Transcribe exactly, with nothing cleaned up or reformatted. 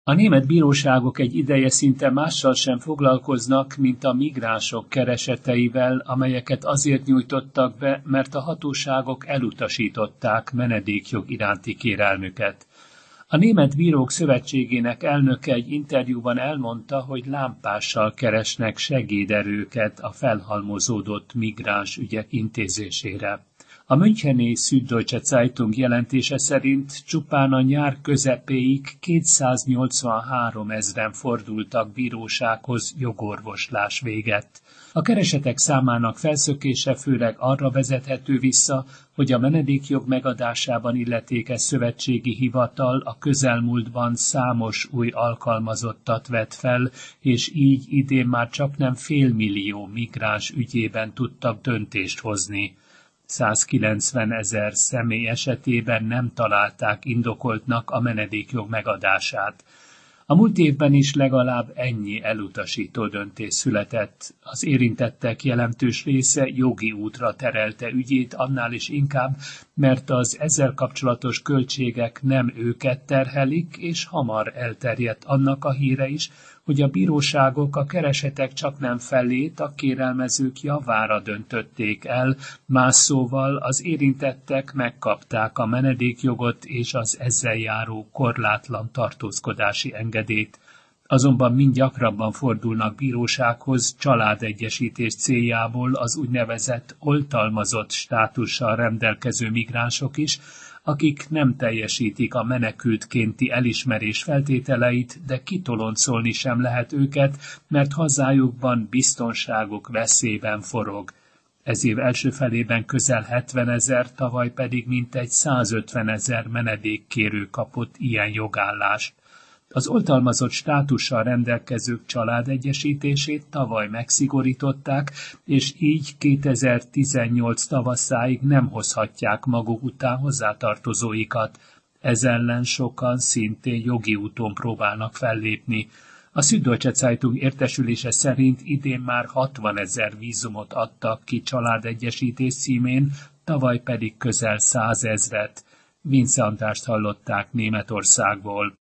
A német bíróságok egy ideje szinte mással sem foglalkoznak, mint a migránsok kereseteivel, amelyeket azért nyújtottak be, mert a hatóságok elutasították menedékjog iránti kérelmüket. A Német Bírók Szövetségének elnöke egy interjúban elmondta, hogy lámpással keresnek segéderőket a felhalmozódott migráns ügyek intézésére. A müncheni Süddeutsche Zeitung jelentése szerint csupán a nyár közepéig kétszáznyolcvanhárom ezren fordultak bírósághoz jogorvoslás végett. A keresetek számának felszökése főleg arra vezethető vissza, hogy a menedékjog megadásában illetékes szövetségi hivatal a közelmúltban számos új alkalmazottat vett fel, és így idén már csaknem félmillió migráns ügyében tudtak döntést hozni. százkilencven ezer személy esetében nem találták indokoltnak a menedékjog megadását. A múlt évben is legalább ennyi elutasító döntés született. Az érintettek jelentős része jogi útra terelte ügyét, annál is inkább, mert az ezzel kapcsolatos költségek nem őket terhelik, és hamar elterjedt annak a híre is, hogy a bíróságok a keresetek csaknem felét a kérelmezők javára döntötték el, más szóval az érintettek megkapták a menedékjogot és az ezzel járó korlátlan tartózkodási engedélyt. Azonban mind gyakrabban fordulnak bírósághoz családegyesítés céljából az úgynevezett oltalmazott státussal rendelkező migránsok is, akik nem teljesítik a menekültkénti elismerés feltételeit, de kitoloncolni sem lehet őket, mert hazájukban biztonságuk veszélyben forog. Ez év első felében közel hetven ezer, tavaly pedig mintegy százötven ezer menedékkérő kapott ilyen jogállást. Az oltalmazott státussal rendelkezők családegyesítését tavaly megszigorították, és így kétezer-tizennyolc tavaszáig nem hozhatják maguk után hozzátartozóikat. Ez ellen sokan szintén jogi úton próbálnak fellépni. A Süddeutsche Zeitung értesülése szerint idén már hatvan ezer vízumot adtak ki családegyesítés címén, tavaly pedig közel százezret. Vince Andrást hallották Németországból.